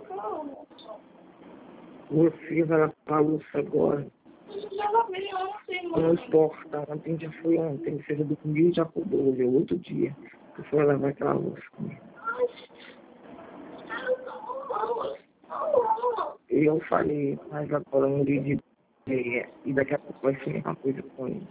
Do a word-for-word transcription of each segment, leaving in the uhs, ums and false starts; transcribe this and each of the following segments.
Você vai lavar a louça agora. Não importa, ontem já foi ontem. Você já dormiu e já acordou. Hoje é outro dia. Você vai lavar aquela louça comigo. Eu falei, mas agora eu mudei de ideia. E daqui a pouco vai ser a mesma coisa com ele.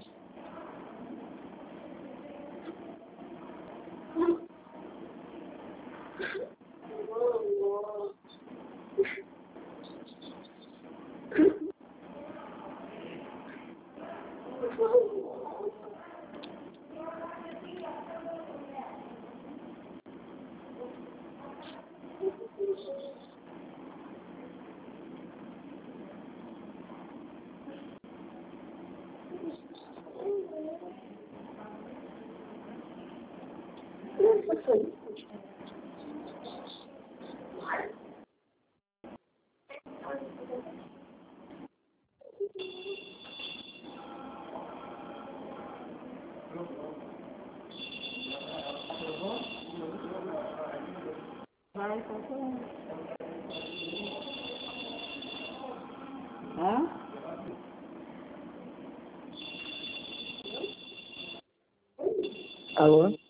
Vai, tá falando. Hã? Alô?